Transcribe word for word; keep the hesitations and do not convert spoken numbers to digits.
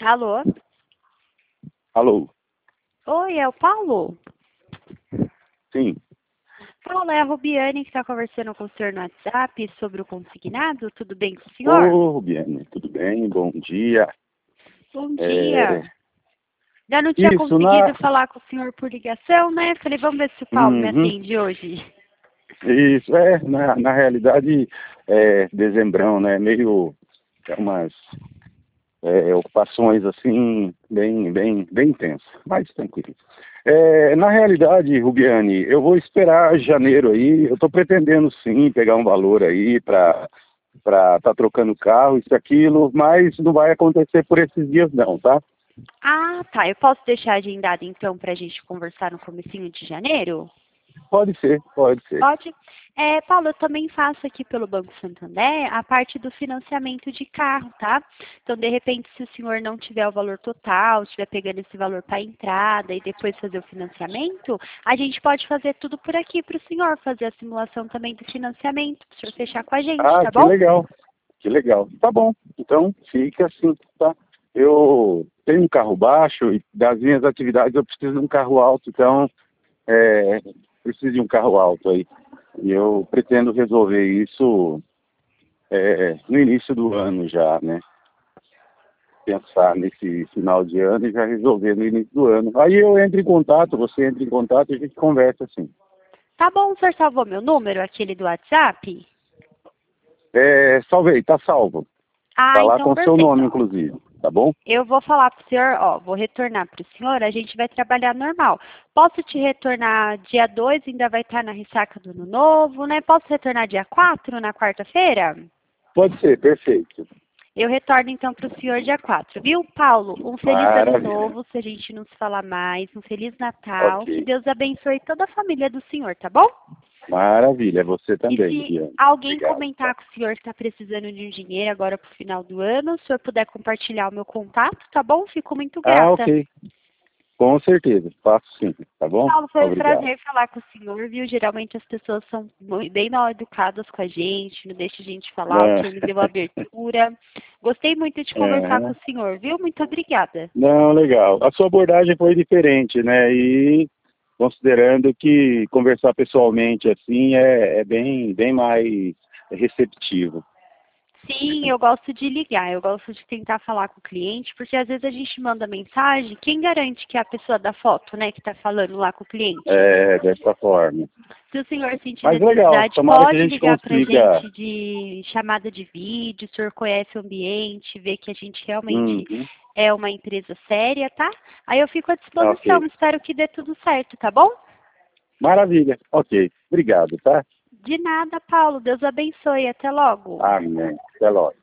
Alô? Alô? Oi, é o Paulo? Sim. Paulo, é a Rubiane que está conversando com o senhor no WhatsApp sobre o consignado. Tudo bem com o senhor? Ô, Rubiane, tudo bem? Bom dia. Bom dia. É... Já não tinha Isso, conseguido na... falar com o senhor por ligação, né? Falei, vamos ver se o Paulo me Uhum. atende hoje. Isso, é, na, na realidade, é dezembrão, né? Meio, é umas é, ocupações, assim, bem, bem, bem intensas, mas tranquilo. É, na realidade, Rubiane, eu vou esperar janeiro aí, eu estou pretendendo, sim, pegar um valor aí para para estar trocando carro, isso, aquilo, mas não vai acontecer por esses dias não, tá? Ah, tá. Eu posso deixar agendado, então, para a gente conversar no comecinho de janeiro? Pode ser, pode ser. Pode. É, Paulo, eu também faço aqui pelo Banco Santander a parte do financiamento de carro, tá? Então, de repente, se o senhor não tiver o valor total, estiver pegando esse valor para a entrada e depois fazer o financiamento, a gente pode fazer tudo por aqui para o senhor, fazer a simulação também do financiamento, para o senhor fechar com a gente, Ah, tá que bom? legal, que legal. Tá bom, então fica assim, tá? Eu tenho um carro baixo e das minhas atividades eu preciso de um carro alto, então é, preciso de um carro alto aí. E eu pretendo resolver isso é, no início do ano já, né? Pensar nesse final de ano e já resolver no início do ano. Aí eu entro em contato, você entra em contato e a gente conversa assim. Tá bom, o senhor salvou meu número, aquele do WhatsApp? É, salvei, tá salvo. Tá Ah, lá então com o seu perfeito. nome, Ó. inclusive, tá bom? Eu vou falar para o senhor, ó, vou retornar para o senhor, a gente vai trabalhar normal. Posso te retornar dia dois, ainda vai estar na ressaca do ano novo, né? Posso retornar dia quatro, na quarta-feira? Pode ser, perfeito. Eu retorno então para o senhor dia quatro, viu, Paulo? Um feliz ano Maravilha. novo, se a gente não se falar mais, um feliz Natal, que Ok. Deus abençoe toda a família do senhor, tá bom? Maravilha. Você E também, se Diana. alguém Obrigado, tá? comentar que o senhor está precisando de um dinheiro agora para o final do ano, se o senhor puder compartilhar o meu contato, tá bom? Fico muito Ah, grata. ok. Com certeza. Faço sim, tá bom? Paulo, foi um Obrigado. prazer falar com o senhor, viu? Geralmente as pessoas são mu- bem mal educadas com a gente, não deixa a gente falar, o É, senhor me deu abertura. Gostei muito de conversar com é. o senhor, viu? Muito obrigada. Não, legal. A sua abordagem foi diferente, né? E considerando que conversar pessoalmente assim é, é bem, bem mais receptivo. Sim, eu gosto de ligar, eu gosto de tentar falar com o cliente, porque às vezes a gente manda mensagem, quem garante que é a pessoa da foto, né, que está falando lá com o cliente? É, dessa forma. Se o senhor sentir Mas legal, necessidade, tomara que a pode gente ligar para a consiga. gente de chamada de vídeo, o senhor conhece o ambiente, vê que a gente realmente Uhum. é uma empresa séria, tá? Aí eu fico à disposição, Ok. espero que dê tudo certo, tá bom? Maravilha. Ok. Obrigado, tá? De nada, Paulo. Deus abençoe. Até logo. Amém. Até logo.